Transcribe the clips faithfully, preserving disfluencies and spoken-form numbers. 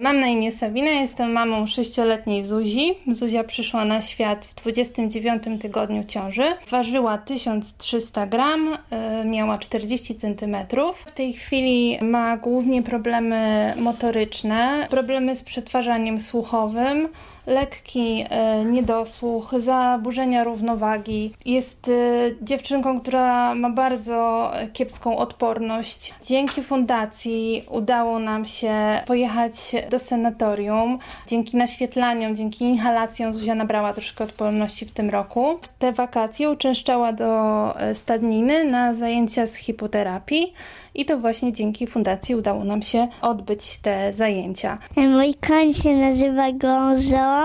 Mam na imię Sabina, jestem mamą sześcioletniej Zuzi. Zuzia przyszła na świat w dwudziestym dziewiątym tygodniu ciąży. Ważyła tysiąc trzysta gram, miała czterdzieści centymetrów. W tej chwili ma głównie problemy motoryczne, problemy z przetwarzaniem słuchowym, lekki e, niedosłuch, zaburzenia równowagi. Jest e, dziewczynką, która ma bardzo kiepską odporność. Dzięki fundacji udało nam się pojechać do sanatorium. Dzięki naświetlaniom, dzięki inhalacjom Zuzia nabrała troszkę odporności w tym roku. W te wakacje uczęszczała do stadniny na zajęcia z hipoterapii i to właśnie dzięki fundacji udało nam się odbyć te zajęcia. Mój koń się nazywa Gonzo.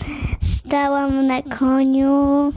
Stałam na koniu,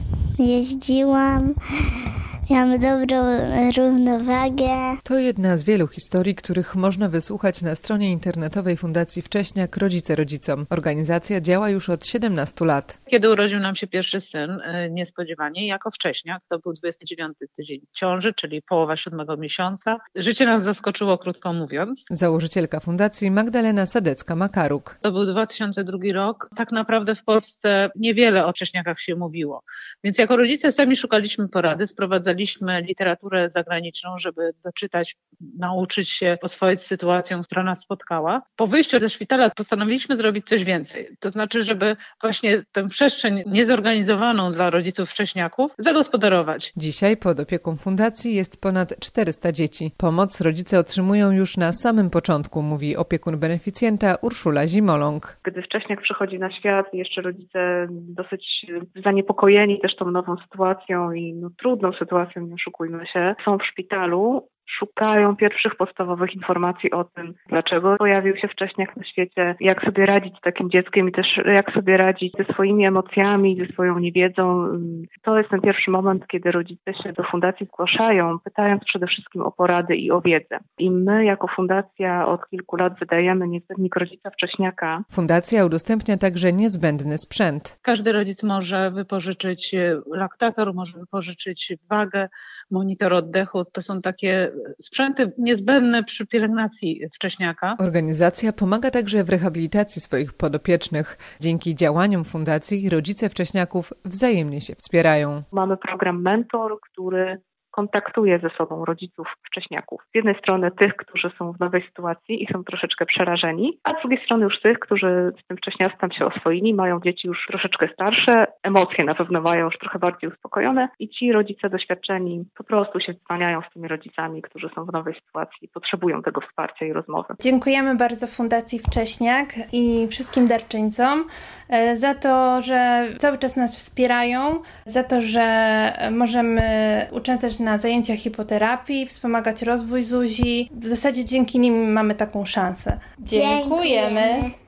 jeździłam, miałam dobrą równowagę. To jedna z wielu historii, których można wysłuchać na stronie internetowej Fundacji Wcześniak Rodzice Rodzicom. Organizacja działa już od siedemnastu lat. Kiedy urodził nam się pierwszy syn, niespodziewanie, jako wcześniak, to był dwudziesty dziewiąty tydzień ciąży, czyli połowa siódmego miesiąca. Życie nas zaskoczyło, krótko mówiąc. Założycielka fundacji Magdalena Sadecka-Makaruk. To był dwa tysiące drugi rok. Tak naprawdę w Polsce niewiele o wcześniakach się mówiło. Więc jako rodzice sami szukaliśmy porady, sprowadzaliśmy literaturę zagraniczną, żeby doczytać, nauczyć się oswoić z sytuacją, która nas spotkała. Po wyjściu ze szpitala postanowiliśmy zrobić coś więcej. To znaczy, żeby właśnie tę przestrzeń niezorganizowaną dla rodziców wcześniaków zagospodarować. Dzisiaj pod opieką fundacji jest ponad czterysta dzieci. Pomoc rodzice otrzymują już na samym początku, mówi opiekun beneficjenta Urszula Zimoląg. Gdy wcześniak przychodzi na świat, jeszcze rodzice dosyć zaniepokojeni też tą nową sytuacją i no, trudną sytuacją, nie oszukujmy się, są w szpitalu, szukają pierwszych podstawowych informacji o tym, dlaczego pojawił się wcześniak na świecie, jak sobie radzić z takim dzieckiem i też jak sobie radzić ze swoimi emocjami, ze swoją niewiedzą. To jest ten pierwszy moment, kiedy rodzice się do fundacji zgłaszają, pytając przede wszystkim o porady i o wiedzę. I my jako fundacja od kilku lat wydajemy niezbędnik rodzica wcześniaka. Fundacja udostępnia także niezbędny sprzęt. Każdy rodzic może wypożyczyć laktator, może wypożyczyć wagę, monitor oddechu. To są takie sprzęty niezbędne przy pielęgnacji wcześniaka. Organizacja pomaga także w rehabilitacji swoich podopiecznych. Dzięki działaniom fundacji rodzice wcześniaków wzajemnie się wspierają. Mamy program Mentor, który kontaktuje ze sobą rodziców wcześniaków. Z jednej strony tych, którzy są w nowej sytuacji i są troszeczkę przerażeni, a z drugiej strony już tych, którzy z tym wcześniactwem się oswoili, mają dzieci już troszeczkę starsze, emocje na pewno mają już trochę bardziej uspokojone i ci rodzice doświadczeni po prostu się dzwaniają z tymi rodzicami, którzy są w nowej sytuacji i potrzebują tego wsparcia i rozmowy. Dziękujemy bardzo Fundacji Wcześniak i wszystkim darczyńcom za to, że cały czas nas wspierają, za to, że możemy uczestniczyć na zajęciach hipoterapii, wspomagać rozwój Zuzi. W zasadzie dzięki nim mamy taką szansę. Dziękujemy. Dziękujemy.